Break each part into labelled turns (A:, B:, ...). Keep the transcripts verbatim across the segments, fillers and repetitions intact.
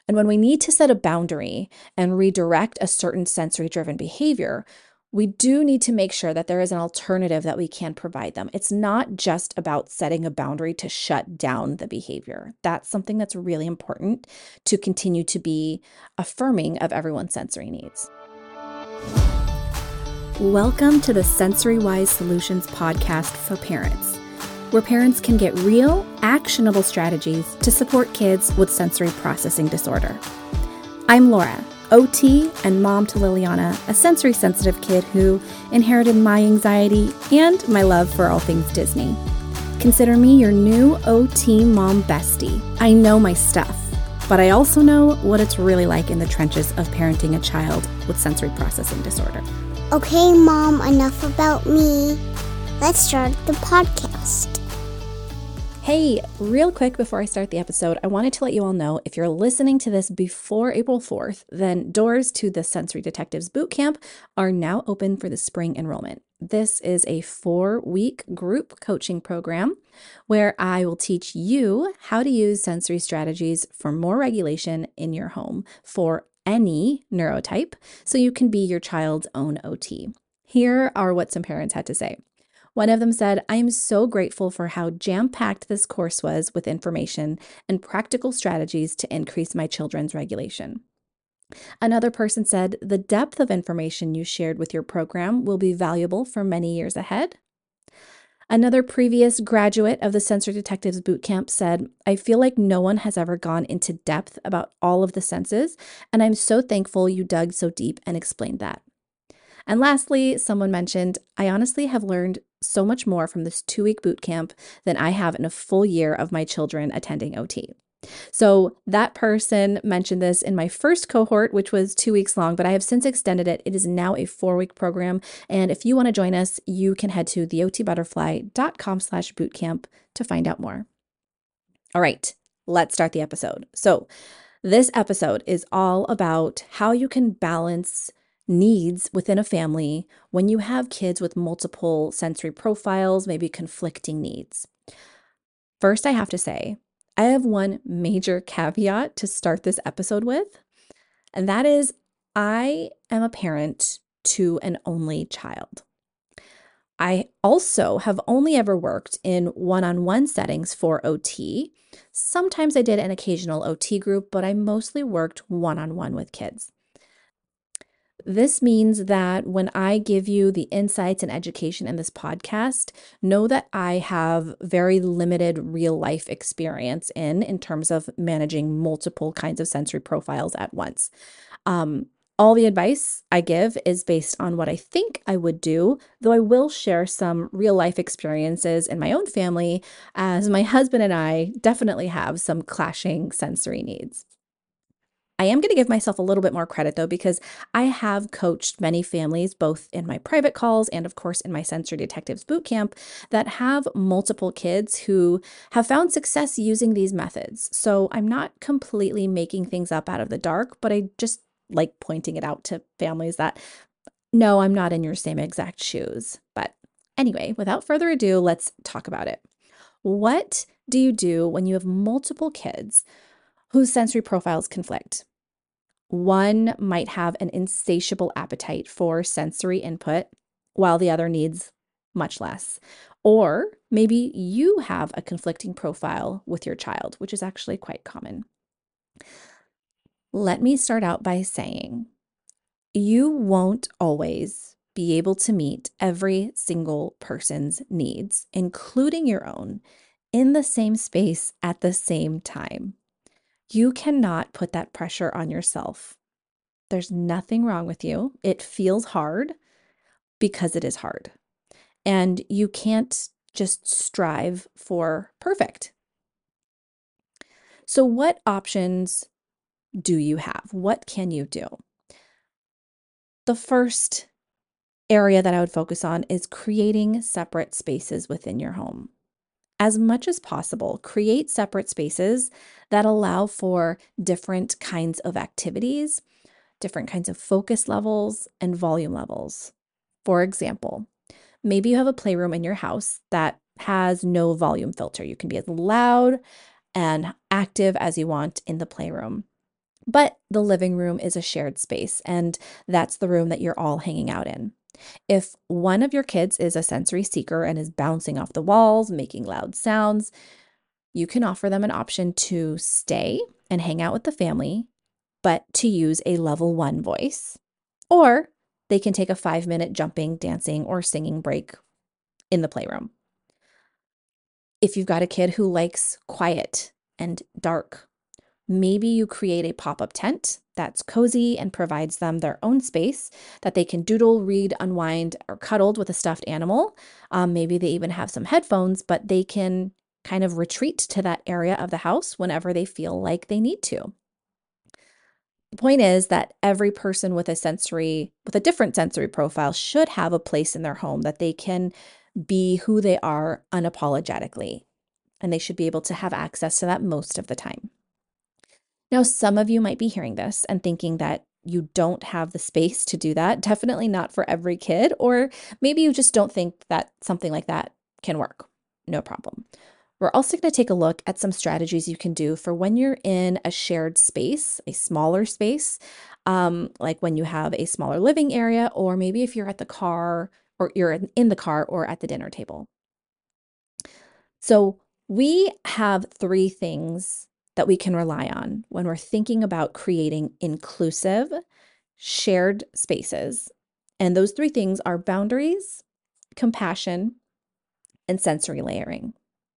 A: And when we need to set a boundary and redirect a certain sensory-driven behavior, we do need to make sure that there is an alternative that we can provide them. It's not just about setting a boundary to shut down the behavior. That's something that's really important to continue to be affirming of everyone's sensory needs. Welcome to the Sensory Wise Solutions podcast for parents, where parents can get real, actionable strategies to support kids with sensory processing disorder. I'm Laura, O T and mom to Liliana, a sensory sensitive kid who inherited my anxiety and my love for all things Disney. Consider me your new O T mom bestie. I know my stuff, but I also know what it's really like in the trenches of parenting a child with sensory processing disorder.
B: Okay, Mom, enough about me. Let's start the podcast.
A: Hey, real quick before I start the episode, I wanted to let you all know if you're listening to this before April fourth, then doors to the Sensory Detectives Bootcamp are now open for the spring enrollment. This is a four-week group coaching program where I will teach you how to use sensory strategies for more regulation in your home for any neurotype so you can be your child's own O T. Here are what some parents had to say. One of them said, "I am so grateful for how jam-packed this course was with information and practical strategies to increase my children's regulation." Another person said, "The depth of information you shared with your program will be valuable for many years ahead." Another previous graduate of the Sensory Detectives Bootcamp said, "I feel like no one has ever gone into depth about all of the senses, and I'm so thankful you dug so deep and explained that." And lastly, someone mentioned, "I honestly have learned so much more from this two-week boot camp than I have in a full year of my children attending O T." So that person mentioned this in my first cohort, which was two weeks long, but I have since extended it. It is now a four-week program. And if you want to join us, you can head to theotbutterfly.com slash bootcamp to find out more. All right, let's start the episode. So this episode is all about how you can balance needs within a family when you have kids with multiple sensory profiles, maybe conflicting needs. First, I have to say, I have one major caveat to start this episode with, and that is I am a parent to an only child. I also have only ever worked in one-on-one settings for O T. Sometimes I did an occasional O T group, but I mostly worked one-on-one with kids. This means that when I give you the insights and education in this podcast, know that I have very limited real life experience in, in terms of managing multiple kinds of sensory profiles at once. Um, all the advice I give is based on what I think I would do, though I will share some real life experiences in my own family, as my husband and I definitely have some clashing sensory needs. I am going to give myself a little bit more credit though, because I have coached many families, both in my private calls and of course in my Sensory Detectives Bootcamp, that have multiple kids who have found success using these methods. So I'm not completely making things up out of the dark, but I just like pointing it out to families that, no, I'm not in your same exact shoes. But anyway, without further ado, let's talk about it. What do you do when you have multiple kids whose sensory profiles conflict? One might have an insatiable appetite for sensory input, while the other needs much less. Or maybe you have a conflicting profile with your child, which is actually quite common. Let me start out by saying you won't always be able to meet every single person's needs, including your own, in the same space at the same time. You cannot put that pressure on yourself. There's nothing wrong with you. It feels hard because it is hard. And you can't just strive for perfect. So what options do you have? What can you do? The first area that I would focus on is creating separate spaces within your home. As much as possible, create separate spaces that allow for different kinds of activities, different kinds of focus levels and volume levels. For example, maybe you have a playroom in your house that has no volume filter. You can be as loud and active as you want in the playroom. But the living room is a shared space, and that's the room that you're all hanging out in. If one of your kids is a sensory seeker and is bouncing off the walls, making loud sounds, you can offer them an option to stay and hang out with the family, but to use a level one voice. Or they can take a five minute jumping, dancing, or singing break in the playroom. If you've got a kid who likes quiet and dark, maybe you create a pop-up tent that's cozy and provides them their own space that they can doodle, read, unwind, or cuddled with a stuffed animal. Um, maybe they even have some headphones, but they can kind of retreat to that area of the house whenever they feel like they need to. The point is that every person with a sensory, with a different sensory profile should have a place in their home that they can be who they are unapologetically, and they should be able to have access to that most of the time. Now, some of you might be hearing this and thinking that you don't have the space to do that. Definitely not for every kid, or maybe you just don't think that something like that can work. No problem. We're also going to take a look at some strategies you can do for when you're in a shared space, a smaller space, um, like when you have a smaller living area, or maybe if you're at the car or you're in the car or at the dinner table. So we have three things that we can rely on when we're thinking about creating inclusive, shared spaces. And those three things are boundaries, compassion, and sensory layering.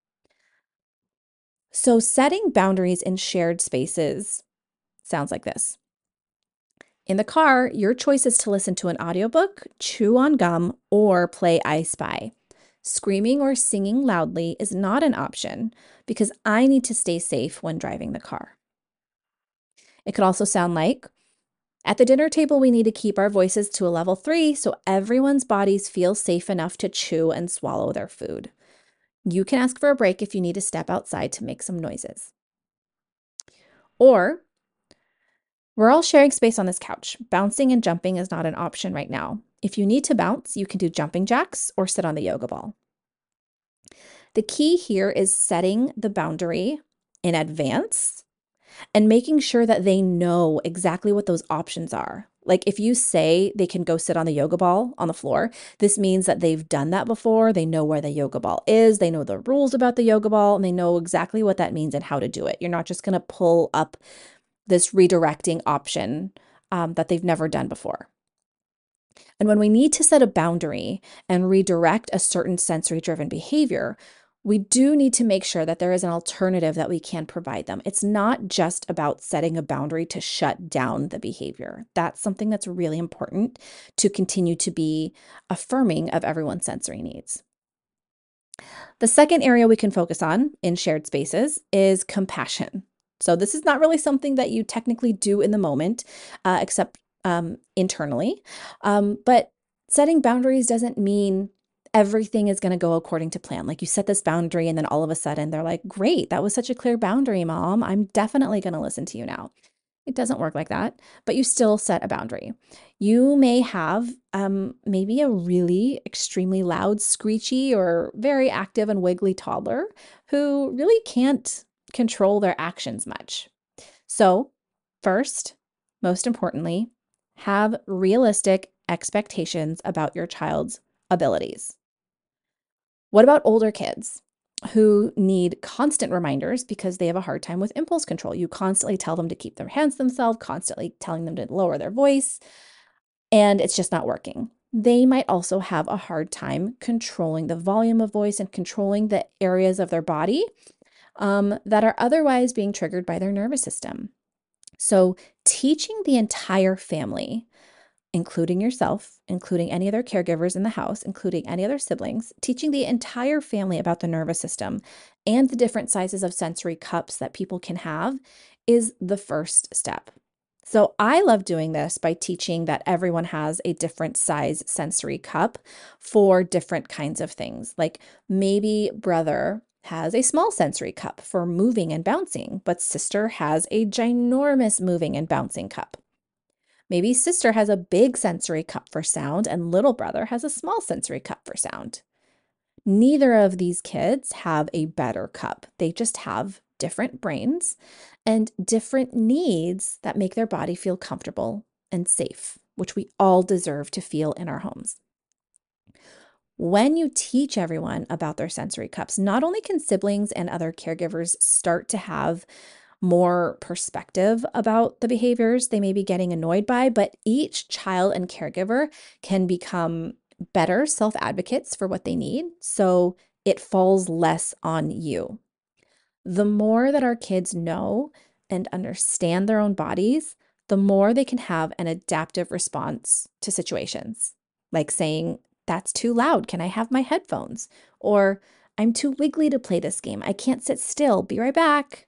A: So setting boundaries in shared spaces sounds like this. In the car, your choice is to listen to an audiobook, chew on gum, or play I Spy. Screaming or singing loudly is not an option because I need to stay safe when driving the car. It could also sound like, at the dinner table, we need to keep our voices to a level three so everyone's bodies feel safe enough to chew and swallow their food. You can ask for a break if you need to step outside to make some noises. Or, we're all sharing space on this couch. Bouncing and jumping is not an option right now. If you need to bounce, you can do jumping jacks or sit on the yoga ball. The key here is setting the boundary in advance and making sure that they know exactly what those options are. Like if you say they can go sit on the yoga ball on the floor, this means that they've done that before. They know where the yoga ball is. They know the rules about the yoga ball, and they know exactly what that means and how to do it. You're not just going to pull up this redirecting option um, that they've never done before. And when we need to set a boundary and redirect a certain sensory-driven behavior, we do need to make sure that there is an alternative that we can provide them. It's not just about setting a boundary to shut down the behavior. That's something that's really important to continue to be affirming of everyone's sensory needs. The second area we can focus on in shared spaces is compassion. So this is not really something that you technically do in the moment, uh, except um, internally. Um, but setting boundaries doesn't mean everything is going to go according to plan. Like you set this boundary and then all of a sudden they're like, great, that was such a clear boundary, Mom. I'm definitely going to listen to you now. It doesn't work like that, but you still set a boundary. You may have um, maybe a really extremely loud, screechy, or very active and wiggly toddler who really can't control their actions much. So first, most importantly, have realistic expectations about your child's abilities. What about older kids who need constant reminders because they have a hard time with impulse control? You constantly tell them to keep their hands to themselves, constantly telling them to lower their voice, and it's just not working. They might also have a hard time controlling the volume of voice and controlling the areas of their body um, that are otherwise being triggered by their nervous system. So teaching the entire family, including yourself, including any other caregivers in the house, including any other siblings, teaching the entire family about the nervous system and the different sizes of sensory cups that people can have is the first step. So I love doing this by teaching that everyone has a different size sensory cup for different kinds of things. Like maybe brother has a small sensory cup for moving and bouncing, but sister has a ginormous moving and bouncing cup. Maybe sister has a big sensory cup for sound and little brother has a small sensory cup for sound. Neither of these kids have a better cup. They just have different brains and different needs that make their body feel comfortable and safe, which we all deserve to feel in our homes. When you teach everyone about their sensory cups, not only can siblings and other caregivers start to have more perspective about the behaviors they may be getting annoyed by, but each child and caregiver can become better self-advocates for what they need, so it falls less on you. The more that our kids know and understand their own bodies, the more they can have an adaptive response to situations, like saying, "That's too loud. Can I have my headphones?" Or, "I'm too wiggly to play this game. I can't sit still. Be right back."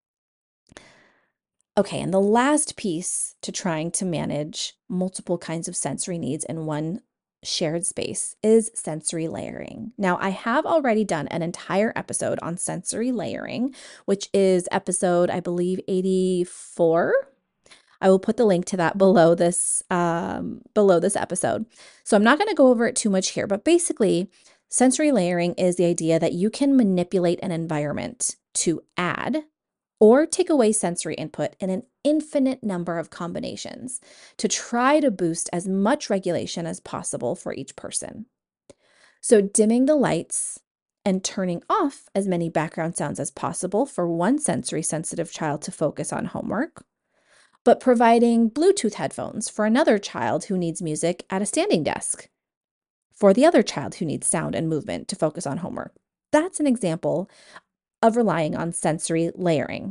A: Okay, and the last piece to trying to manage multiple kinds of sensory needs in one shared space is sensory layering. Now, I have already done an entire episode on sensory layering, which is episode, I believe, eighty-four. I will put the link to that below this um, below this episode. So I'm not going to go over it too much here, but basically, sensory layering is the idea that you can manipulate an environment to add or take away sensory input in an infinite number of combinations to try to boost as much regulation as possible for each person. So dimming the lights and turning off as many background sounds as possible for one sensory sensitive child to focus on homework, but providing Bluetooth headphones for another child who needs music at a standing desk, for the other child who needs sound and movement to focus on homework. That's an example of relying on sensory layering.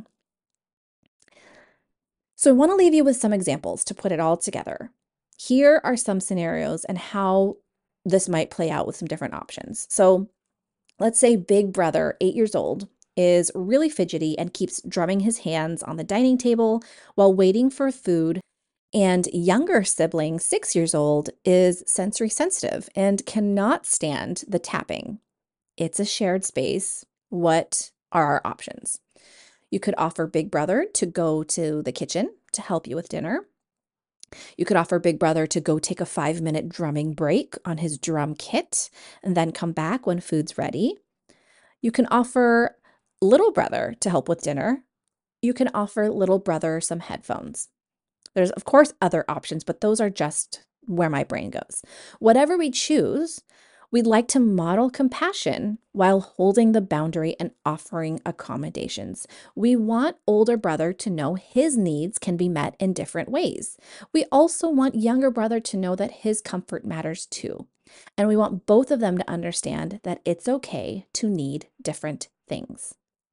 A: So I want to leave you with some examples to put it all together. Here are some scenarios and how this might play out with some different options. So let's say big brother, eight years old, is really fidgety and keeps drumming his hands on the dining table while waiting for food. And younger sibling, six years old, is sensory sensitive and cannot stand the tapping. It's a shared space. What are our options? You could offer big brother to go to the kitchen to help you with dinner. You could offer big brother to go take a five minute drumming break on his drum kit and then come back when food's ready. You can offer little brother to help with dinner. You can offer little brother some headphones. There's, of course, other options, but those are just where my brain goes. Whatever we choose, we'd like to model compassion while holding the boundary and offering accommodations. We want older brother to know his needs can be met in different ways. We also want younger brother to know that his comfort matters too. And we want both of them to understand that it's okay to need different things.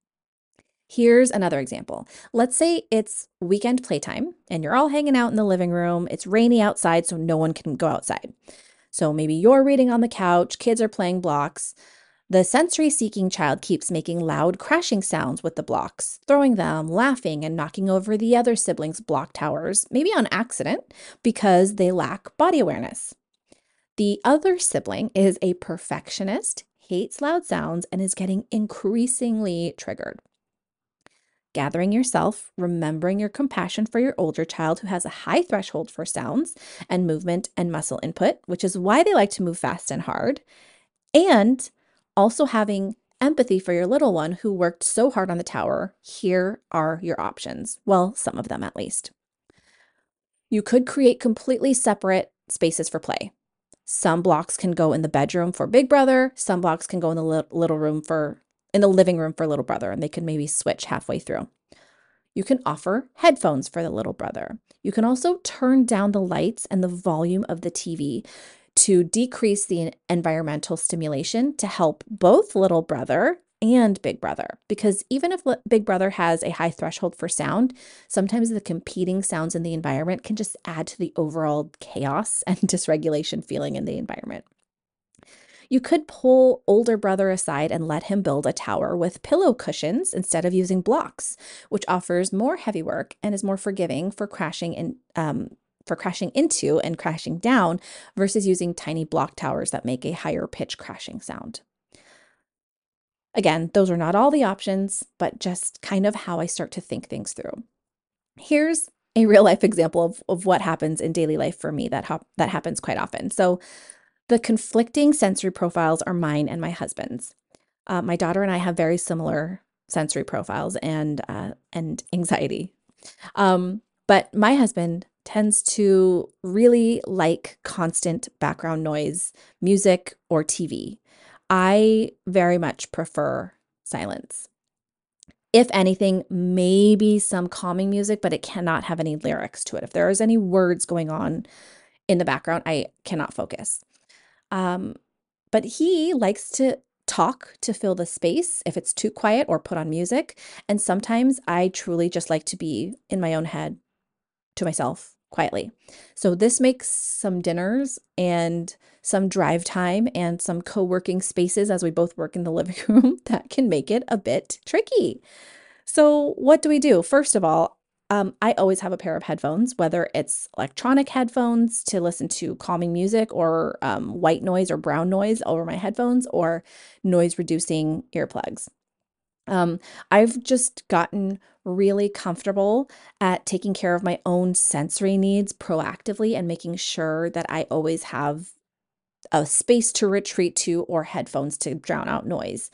A: Here's another example. Let's say it's weekend playtime and you're all hanging out in the living room. It's rainy outside, so no one can go outside. So maybe you're reading on the couch, kids are playing blocks. The sensory-seeking child keeps making loud crashing sounds with the blocks, throwing them, laughing, and knocking over the other siblings' block towers, maybe on accident, because they lack body awareness. The other sibling is a perfectionist, hates loud sounds, and is getting increasingly triggered. Gathering yourself, remembering your compassion for your older child who has a high threshold for sounds and movement and muscle input, which is why they like to move fast and hard, and also having empathy for your little one who worked so hard on the tower. Here are your options. Well, some of them at least. You could create completely separate spaces for play. Some blocks can go in the bedroom for big brother. Some blocks can go in the li- little room for in the living room for little brother, and they can maybe switch halfway through. You can offer headphones for the little brother. You can also turn down the lights and the volume of the T V to decrease the environmental stimulation to help both little brother and big brother. Because even if big brother has a high threshold for sound, sometimes the competing sounds in the environment can just add to the overall chaos and dysregulation feeling in the environment. You could pull older brother aside and let him build a tower with pillow cushions instead of using blocks, which offers more heavy work and is more forgiving for crashing in, um, for crashing into and crashing down versus using tiny block towers that make a higher pitch crashing sound. Again, those are not all the options, but just kind of how I start to think things through. Here's a real life example of, of what happens in daily life for me that, ha- that happens quite often. So the conflicting sensory profiles are mine and my husband's. Uh, my daughter and I have very similar sensory profiles and uh, and anxiety. Um, but my husband tends to really like constant background noise, music, or T V. I very much prefer silence. If anything, maybe some calming music, but it cannot have any lyrics to it. If there is any words going on in the background, I cannot focus. Um, but he likes to talk to fill the space if it's too quiet or put on music. And sometimes I truly just like to be in my own head to myself quietly. So this makes some dinners and some drive time and some co-working spaces as we both work in the living room that can make it a bit tricky. So what do we do? First of all, um, I always have a pair of headphones, whether it's electronic headphones to listen to calming music or um, white noise or brown noise over my headphones or noise reducing earplugs. Um, I've just gotten really comfortable at taking care of my own sensory needs proactively and making sure that I always have a space to retreat to or headphones to drown out noise.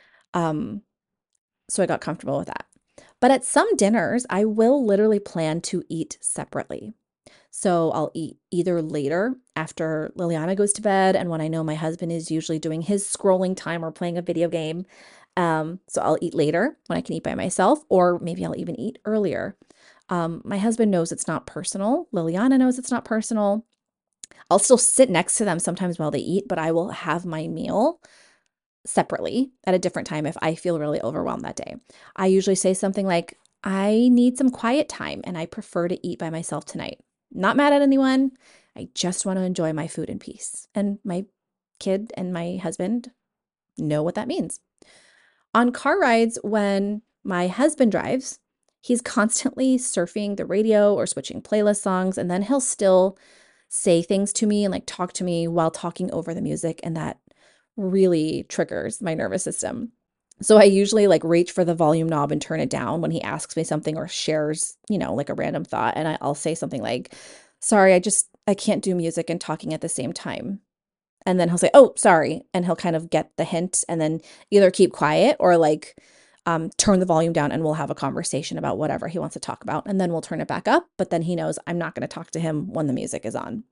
A: Um, so I got comfortable with that. But at some dinners, I will literally plan to eat separately. So I'll eat either later after Liliana goes to bed and when I know my husband is usually doing his scrolling time or playing a video game. Um, so I'll eat later when I can eat by myself, or maybe I'll even eat earlier. Um, my husband knows it's not personal. Liliana knows it's not personal. I'll still sit next to them sometimes while they eat, but I will have my meal separately at a different time if I feel really overwhelmed that day. I usually say something like, I need some quiet time and I prefer to eat by myself tonight. Not mad at anyone. I just want to enjoy my food in peace. And my kid and my husband know what that means. On car rides, when my husband drives, he's constantly surfing the radio or switching playlist songs, and then he'll still say things to me and like talk to me while talking over the music, and that really triggers my nervous system. So I usually like reach for the volume knob and turn it down when he asks me something or shares, you know, like a random thought, and I, I'll say something like, "Sorry, I just I can't do music and talking at the same time." And then he'll say, "Oh, sorry." And he'll kind of get the hint and then either keep quiet or like um, turn the volume down and we'll have a conversation about whatever he wants to talk about. And then we'll turn it back up. But then he knows I'm not going to talk to him when the music is on.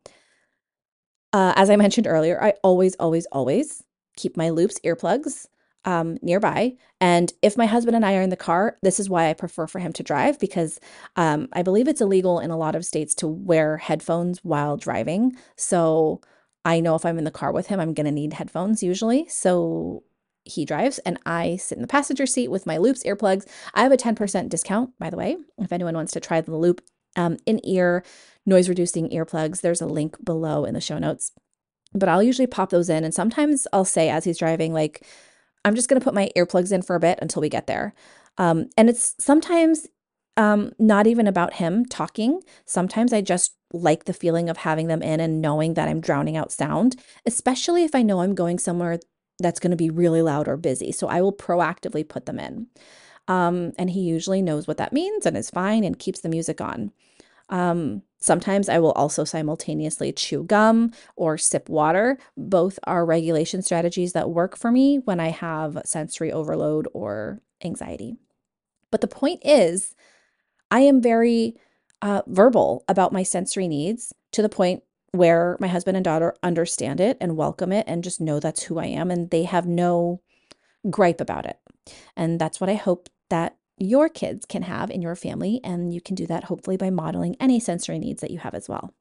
A: Uh, as I mentioned earlier, I always, always, always keep my loops, earplugs um, nearby. And if my husband and I are in the car, this is why I prefer for him to drive because um, I believe it's illegal in a lot of states to wear headphones while driving. So I know if I'm in the car with him, I'm going to need headphones usually. So he drives and I sit in the passenger seat with my loops, earplugs. I have a ten percent discount, by the way, if anyone wants to try the loop um, in-ear noise reducing earplugs. There's a link below in the show notes. But I'll usually pop those in. And sometimes I'll say as he's driving, like, I'm just going to put my earplugs in for a bit until we get there. Um, and it's sometimes um, not even about him talking. Sometimes I just like the feeling of having them in and knowing that I'm drowning out sound, especially if I know I'm going somewhere that's going to be really loud or busy. So I will proactively put them in. Um, and he usually knows what that means and is fine and keeps the music on. Um, sometimes I will also simultaneously chew gum or sip water. Both are regulation strategies that work for me when I have sensory overload or anxiety. But the point is, I am very uh, verbal about my sensory needs to the point where my husband and daughter understand it and welcome it and just know that's who I am and they have no gripe about it. And that's what I hope that your kids can have in your family. And you can do that hopefully by modeling any sensory needs that you have as well.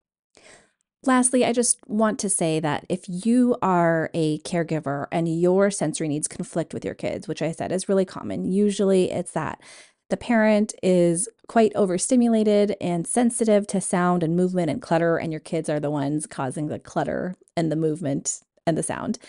A: Lastly, I just want to say that if you are a caregiver and your sensory needs conflict with your kids, which I said is really common, usually it's that the parent is quite overstimulated and sensitive to sound and movement and clutter, and your kids are the ones causing the clutter and the movement and the sound.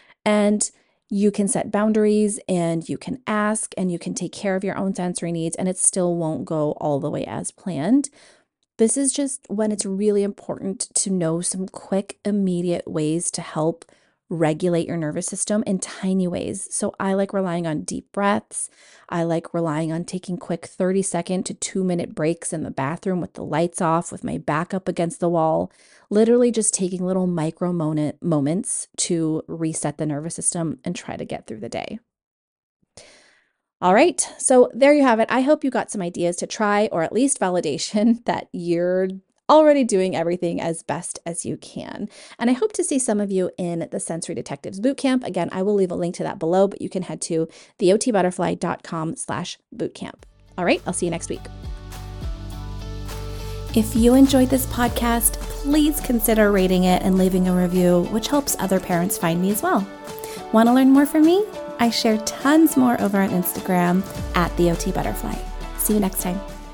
A: And you can set boundaries and you can ask and you can take care of your own sensory needs, and it still won't go all the way as planned. This is just when it's really important to know some quick, immediate ways to help regulate your nervous system in tiny ways. So I like relying on deep breaths. I like relying on taking quick thirty second to two minute breaks in the bathroom with the lights off, with my back up against the wall, literally just taking little micro moment, moments to reset the nervous system and try to get through the day. All right, so there you have it. I hope you got some ideas to try, or at least validation that you're already doing everything as best as you can. And I hope to see some of you in the Sensory Detectives Bootcamp. Again, I will leave a link to that below, but you can head to theotbutterfly.com slash bootcamp. All right, I'll see you next week. If you enjoyed this podcast, please consider rating it and leaving a review, which helps other parents find me as well. Want to learn more from me? I share tons more over on Instagram at the O T Butterfly. See you next time.